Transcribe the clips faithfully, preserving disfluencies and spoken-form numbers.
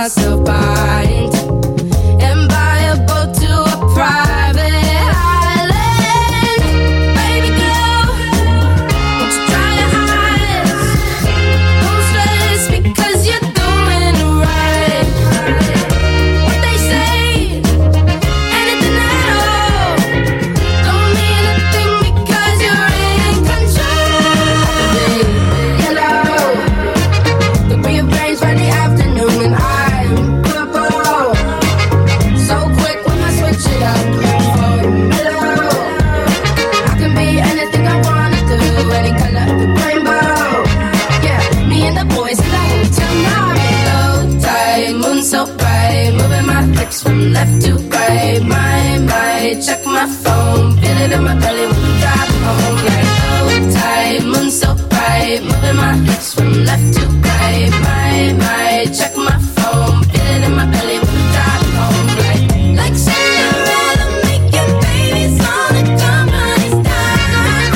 myself behind and buy a boat to a private island. Baby girl, won't you try your highest? Don't stress because you're doing it right. What they say, anything at all, don't mean a thing because you're in control. Yellow, could be a brains Friday afternoon and I'm purple. So quick when I switch it up. Hello, I can be anything I wanna do, any color of the rainbow. Yeah, me and the boys in the hotel now. Low tide, moon so bright, moving my hips from left to right. My, my, check my phone, feel it in my belly when we drive home. Like low tide, moon so bright, moving my hips from left to right. My, my, check my phone, feel it in my belly when we drive home. Like, like Cinderella making babies on a company's dime.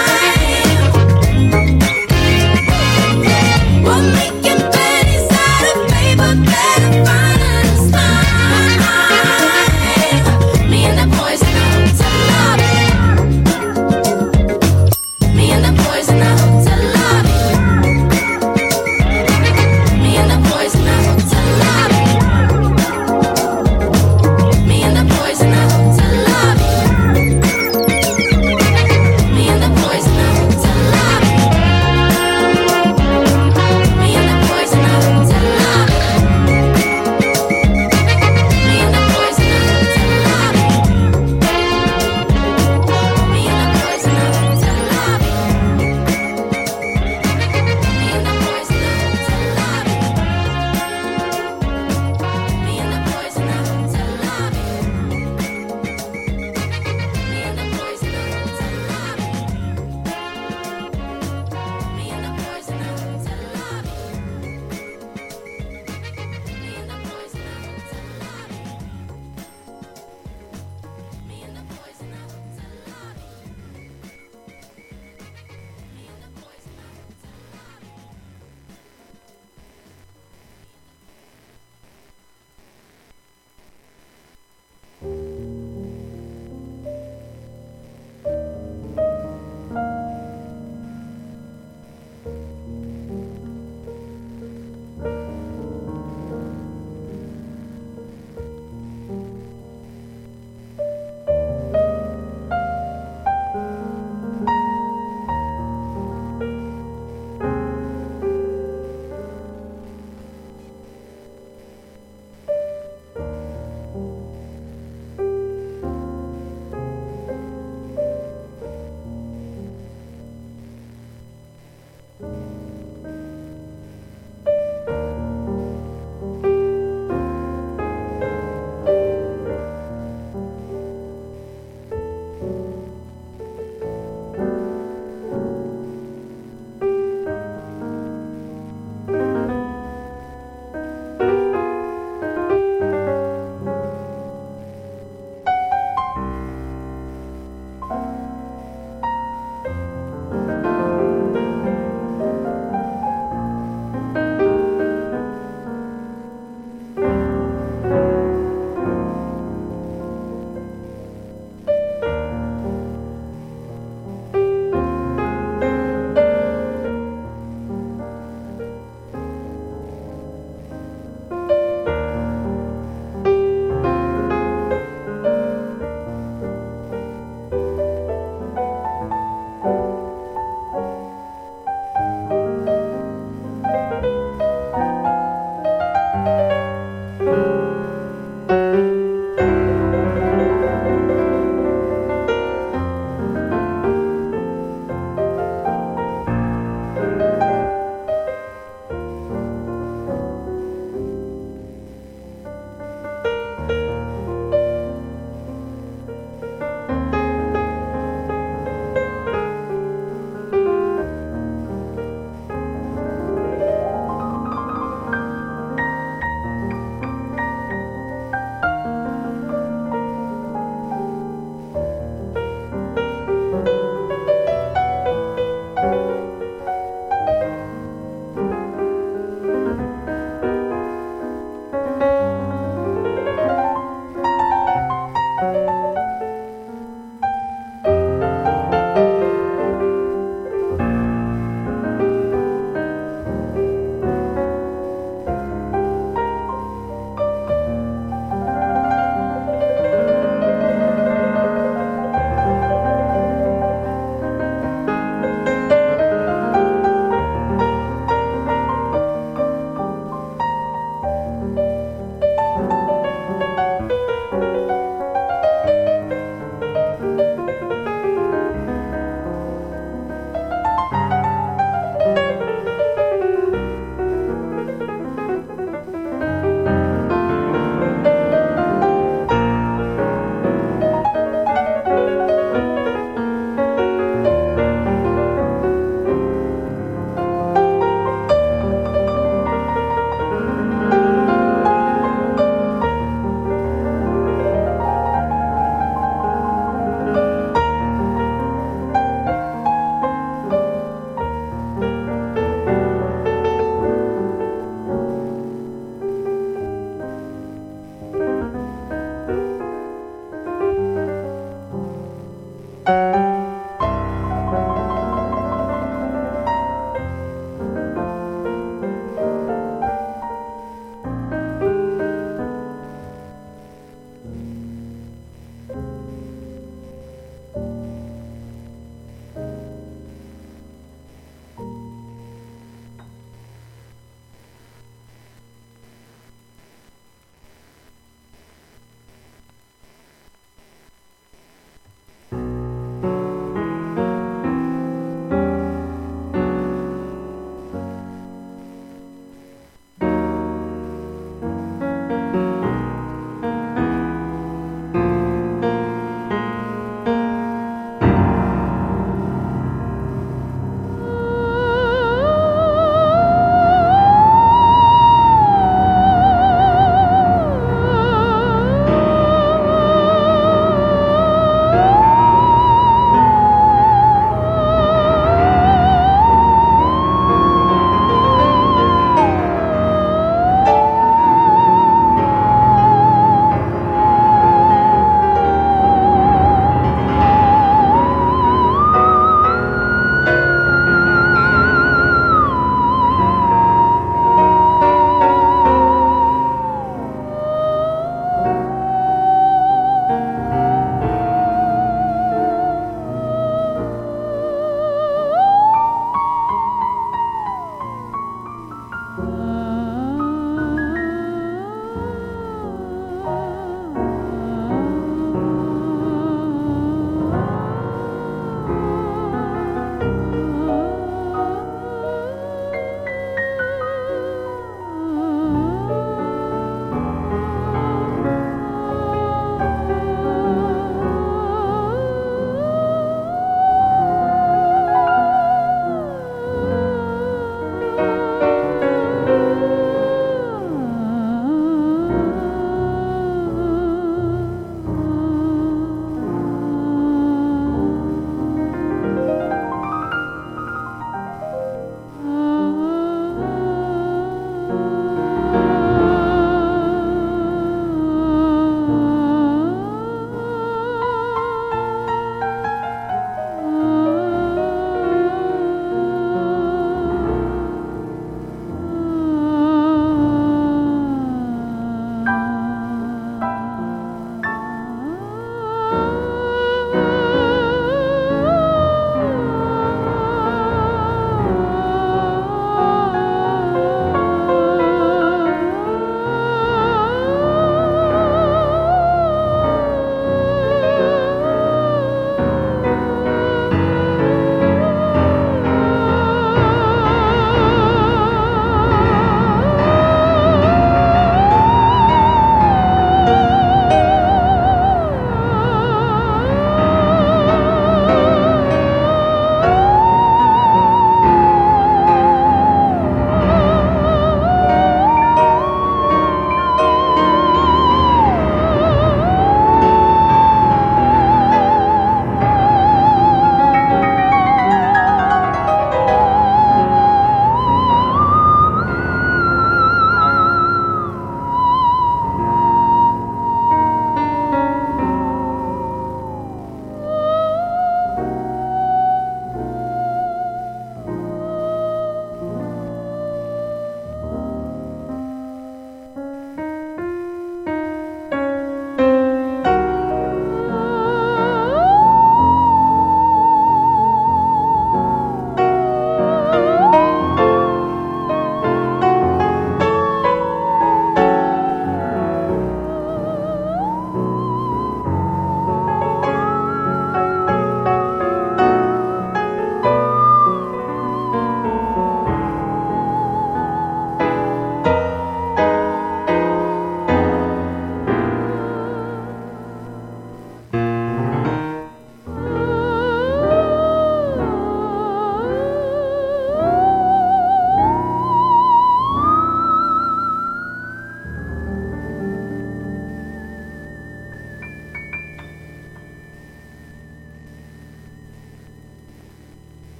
We're making pennies out of paper, better find a smile. Me and the boys in the hotel lobby.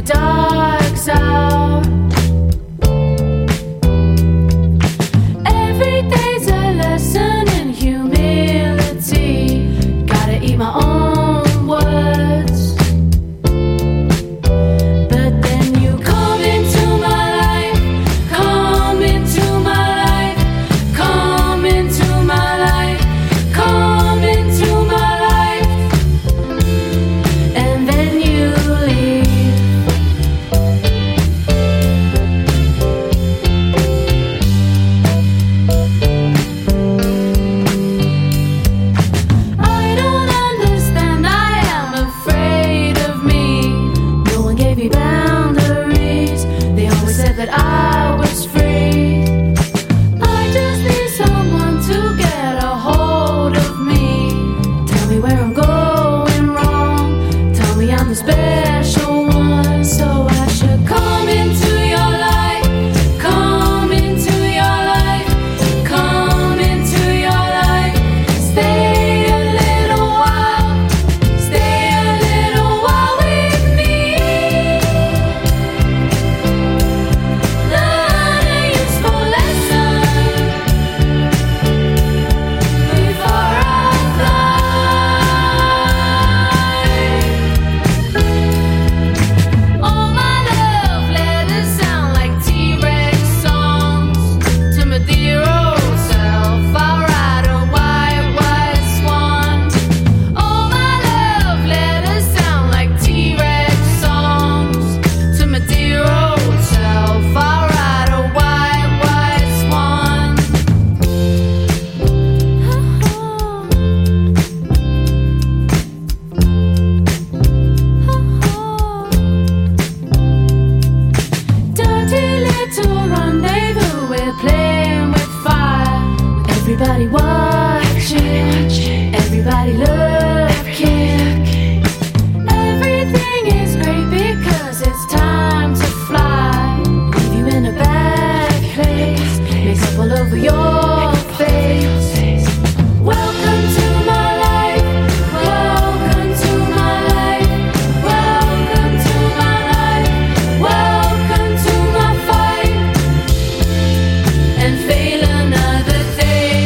dark's out. Every day's a lesson in humility. Gotta eat my own words. But then you come into my life, come into my life, come into my life, come into my life, and then you leave. I don't understand, I am afraid of me. No one gave me boundaries. They always said that I was free. I just need someone to get a hold of me. Tell me where I'm going wrong. Tell me I'm the special one. So I should come into your life, come into your life, come into your life. Stay a little while, stay a little while with me. Learn a useful lesson before I fly. All my love letters sound like T-Rex songs. To my dear old self, I'll ride a white, white swan. All my love letters sound like T-Rex songs. To my dear old self, I'll ride a white, white swan. Dirty little rendezvous, we're playing with fire. Everybody watching, everybody looking. Everything is great because it's time to fly. Leave you in a bad place, makeup all over your face. Welcome to my life, welcome to my life, welcome to my life, welcome to my fight, and fail another day,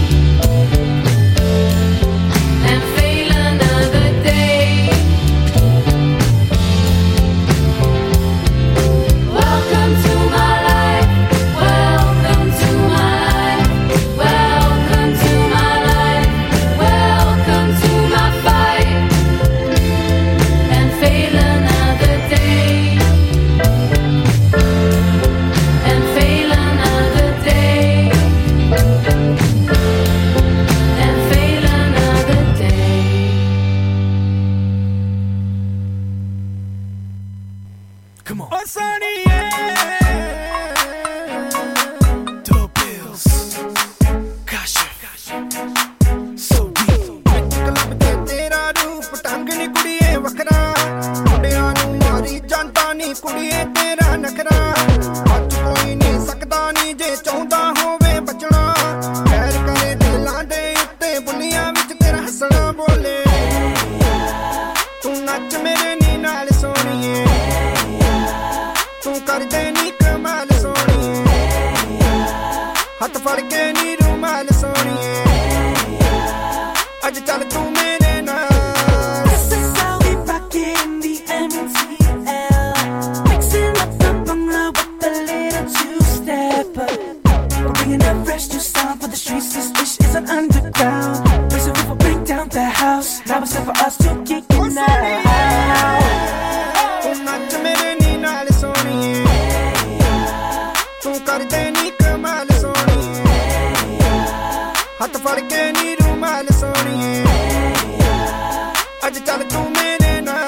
and fail another day. Welcome to my life, welcome to my life, welcome to my life, welcome to my fight, and fail another day, and fail another day, and fail another day. Come on. Oh, Sonny, yeah. Two bills. Kasha. So deep. ਕਲਬ ਤੇ ਤੇਰਾ ਰੂਪ ਟੰਗਣੀ ਕੁੜੀਏ ਵੱਖਰਾ ਮੁੰਡਿਆਂ ਨੂੰ ਮਾਰੀ ਜਾਂਦਾ ਨੀ ਕੁੜੀਏ ਤੇਰਾ ਨਖਰਾ ਅੱਜ ਕੋਈ ਨਹੀਂ ਸਕਦਾ ਨੀ ਜੇ ਚਾਹੁੰਦਾ ਹੋਵੇ ਬਚਣਾ ਪੈਰ ਕਰੇ ਦਿਲਾਂ ਦੇ ਉੱਤੇ ਬੁੱਲੀਆਂ ਵਿੱਚ ਤੇਰਾ ਹੱਸਣਾ ਬੋਲੇ ਤੂੰ ਨੱਚ ਮੇਰੇ ਨੀ ਨਾਲ ਸੋਹਣੀਏ ਤੂੰ ਕਰਦੇ ਨੀ ਕਮਾਲ ਸੋਹਣੀਏ ਹੱਥ ਫੜ ਕੇ ਨੀ ਰੁਮਾਲ ਸੋਹਣੀਏ ਅੱਜ ਚੱਲ ਤੂੰ ਮੇਰੇ ਨਾਲ This is how we rock it in the M T L. Mixing up the bangla with a little two-step. We're bringing a fresh new sound for the streets. This dish is an underground. Raise the roof, bring down the house. Now it's time for us to kick it now. ਤੂੰ ਨੱਚ ਮੇਰੇ ਨੀ ਨਾਲ ਸੋਹਣੀਏ ਤੂੰ ਕਰਦੇ ਨੀ ਕਮਾਲ ਸੋਹਣੀਏ ਹੱਥ ਫੜ ਕੇ ਨੀ ਰੁਮਾਲ ਸੋਹਣੀਏ ਅੱਜ ਚੱਲ ਤੂੰ ਮੇਰੇ ਨਾਲ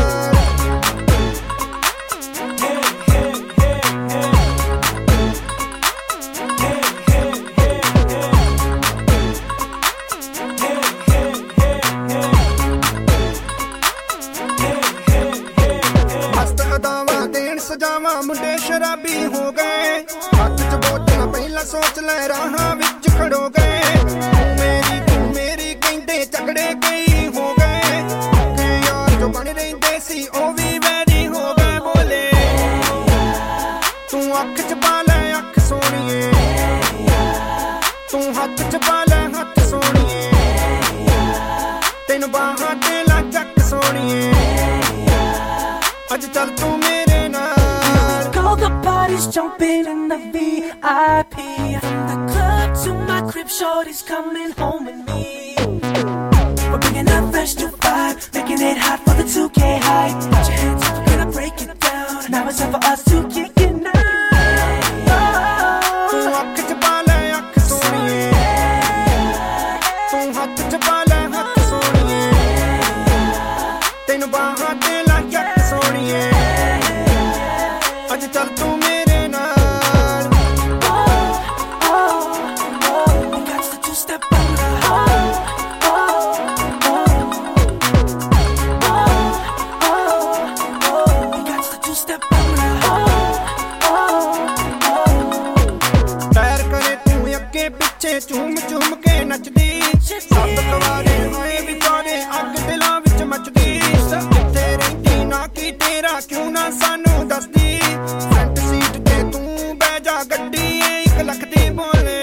ਮਸਤ ਅਦਾਵਾਂ ਦੇਣ ਸਜਾਵਾਂ ਮੁੰਡੇ ਸ਼ਰਾਬੀ ਹੋ ਗਏ ਹੱਥ 'ਚ ਬੋਤਲਾਂ ਪਹਿਲਾਂ ਸੋਚ ਲੈ ਰਾਹਾਂ ਵਿੱਚ ਖੜੋ ਗਏ ਤੂੰ ਮੇਰੀ ਤੂੰ ਮੇਰੀ ਕਹਿੰਦੇ ਝਗੜੇ ਕਈ ਹੋ ਗਏ ਕਿ ਯਾਰ ਜੋ ਬਣ ਰਹਿੰਦੇ ਸੀ ਉਹ ਵੀ ਵੈਰੀ ਹੋ ਗਏ ਬੋਲ ਚੱਲ ਤੂੰ ਮੇਰੇ ਨਾਲ Go, the party's jumping in the V I P. From the club to my crib, shorty's coming home with me. We're bringing a fresh new vibe, making it hot for the two K high. Put your hands up, we're gonna break it down. Now it's time for us to kick it now. ਤੂੰ ਅੱਖ ਚ ਪਾ ਲੈ ਅੱਖ ਸੋਹਣੀਏ ਤੂੰ ਹੱਥ ਚ ਪਾ ਲੈ ਹੱਥ ਸੋਹਣੀਏ ਤੈਨੂੰ ਬਾਹਾਂ ਤੇ ਲਾ ਜੱਟ ਸੋਹਣੀਏ ਅੱਜ ਚੱਲ ਤੂੰ ਮੇਰੇ ਨਾਲ We got the two-step ਪੈਰ ਕਰੇ ਤੂੰ ਅੱਗੇ ਪਿੱਛੇ ਝੂਮ ਝੂਮ ਕੇ ਨੱਚਦੀ ਸਭ ਕਵਾਰੇ ਹੋਏ ਵਿਚਾਰੇ ਅੱਗ ਦਿਲਾਂ ਵਿੱਚ ਮੱਚਦੀ ਕਿੱਥੇ ਰਹਿੰਦੀ ਨਾ ਕੀ ਤੇਰਾ ਕਿਉਂ ਨਾ ਸਾਨੂੰ ਦੱਸਦੀ ਫਰੰਟ ਸੀਟ ਤੇ ਤੂੰ ਬਹਿ ਜਾ ਗੱਡੀ ਏ ਇੱਕ ਲੱਖ ਦੀ ਬੋਲੇ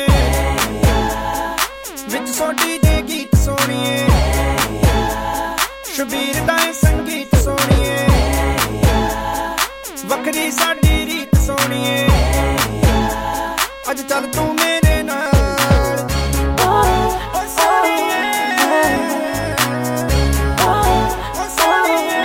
ਵਿੱਚ ਸੋਡੀ ਦੇ ਗੀਤ ਸੋਹਣੀਏ ਸ਼ਬੀਰ ਦਾ ਏ ਸੰਗੀਤ ਸੋਹਣੀਏ ਵੱਖਰੀ ਸਾਡੀ ਰੀਤ ਸੋਹਣੀਏ ਅੱਜ ਚੱਲ ਤੂੰ ਮੇਰੇ ਨਾਲ ਓ ਸੋਹਣੀਏ ਓ ਸੋਹਣੀਏ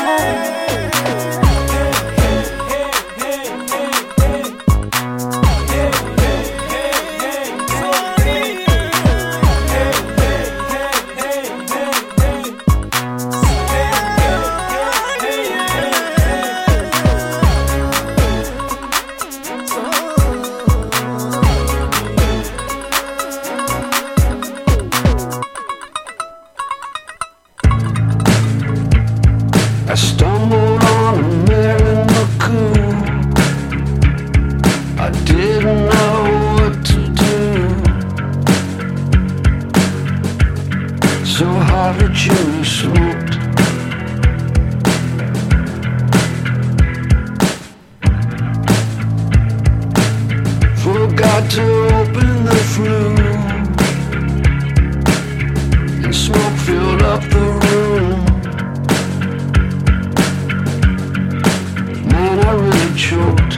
I stumbled on a Marilyn McCoo. I didn't know what to do. So hard that you smoked. Forgot to open the flue, and smoke filled up the room. Man, I really choked.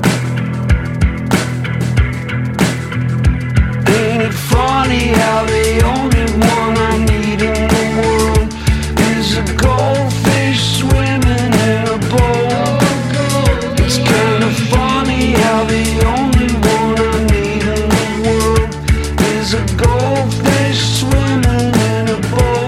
Ain't it funny how the only one I need in the world is a goldfish swimming in a bowl? It's kind of funny how the only one I need in the world is a goldfish swimming in a bowl.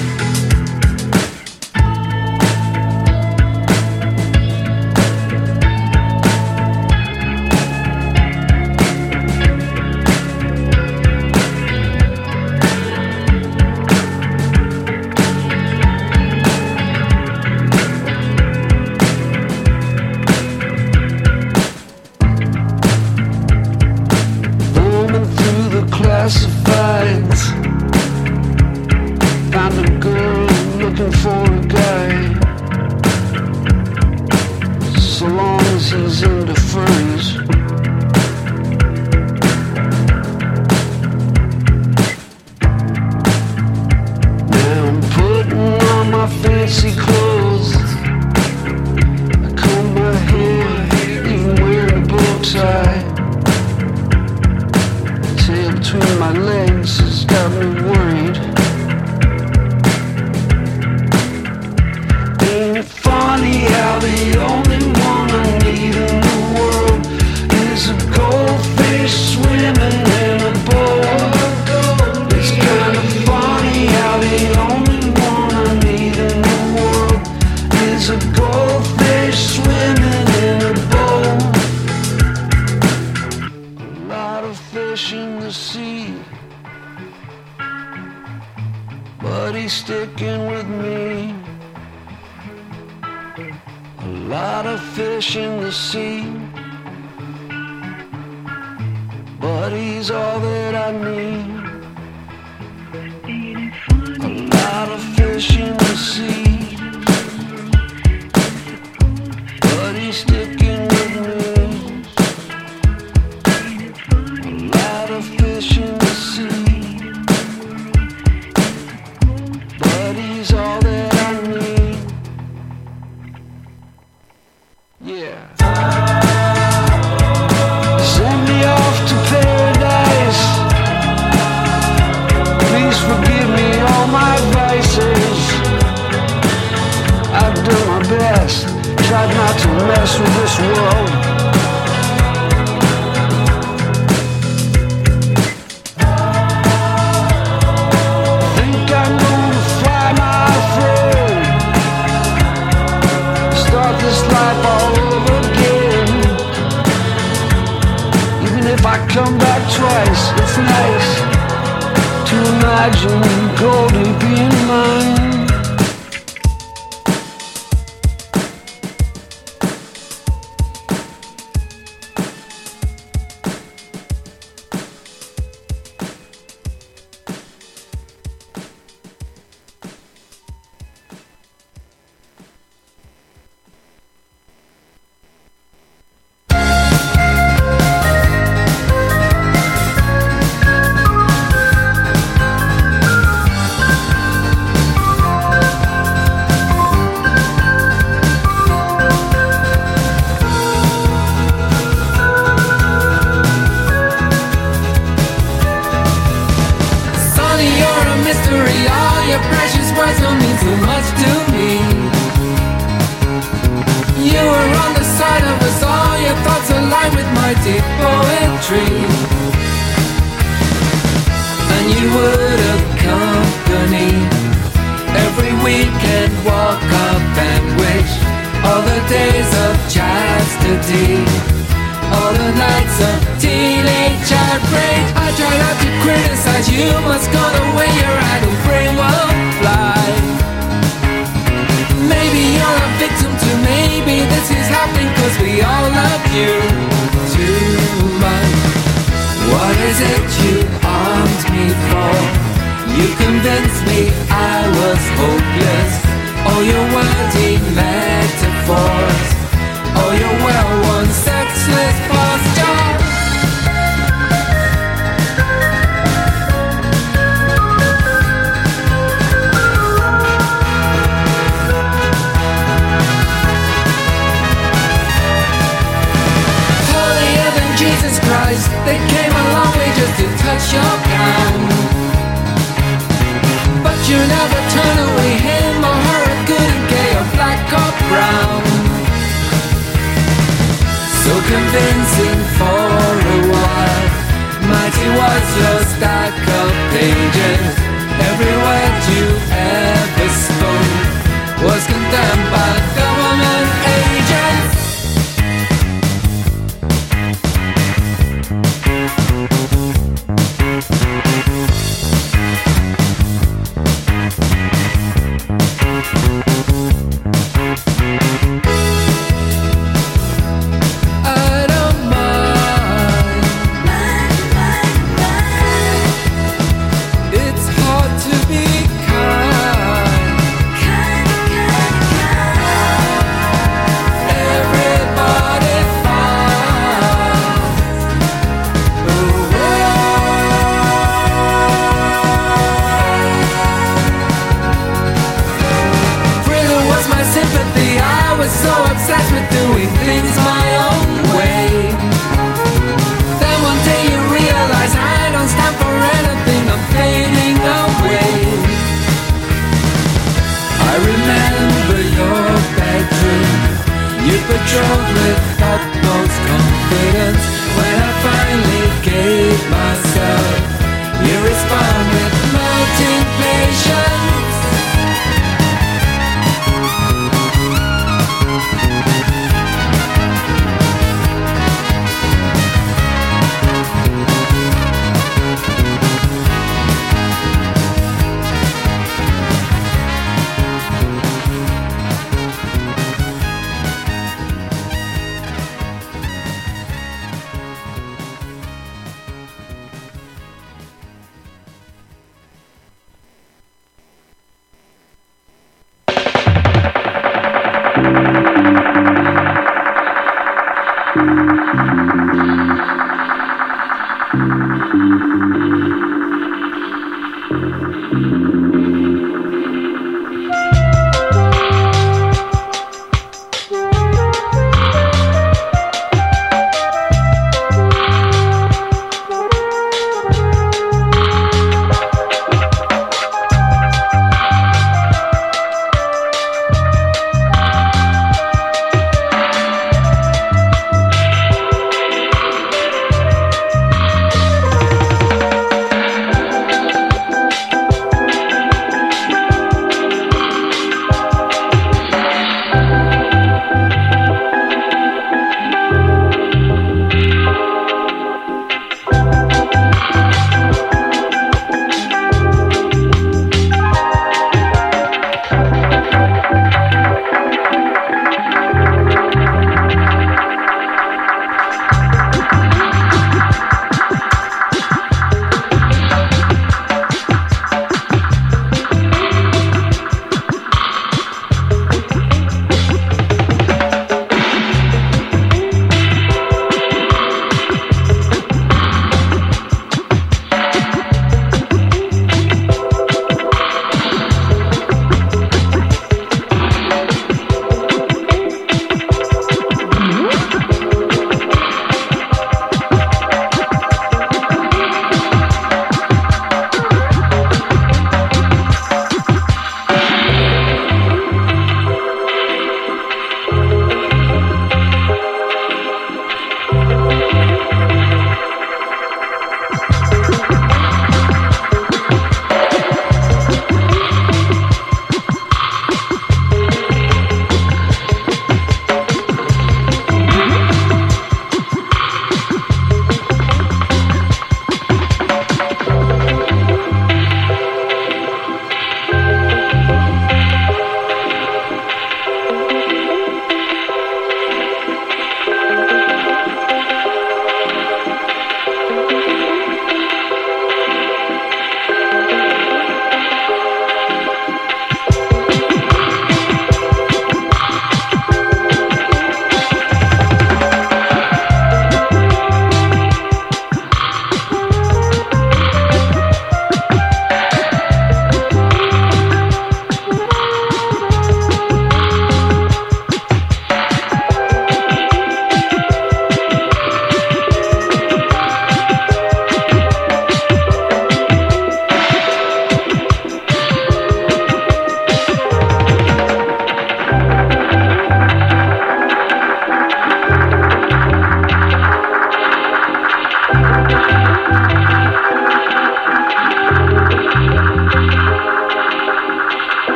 Thumbing through the classifieds, found a girl looking for a guy. So long as he's into furries. Now I'm putting on my fancy clothes. I comb my hair, even wearing a bow tie. Tail between my legs has got me worried. Ain't it funny how the only one I need in the world is a goldfish swimming in a bowl? It's kind of funny how the only one I need in the world is a goldfish swimming in a bowl. A lot of fish in the sea, but he's sticking with me. A lot of fish in the sea, but he's all that I need. A lot of fish in the sea, but he's sticking with me. A lot of fish in the sea, but he's all that I need. Yeah. Send me off to paradise. Please forgive me all my vices. I've done my best, tried not to mess with this world. Think I'm gonna fly my throne, start this life all over again. Even if I come back twice, it's nice to imagine Goldie being mine.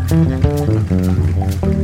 Thank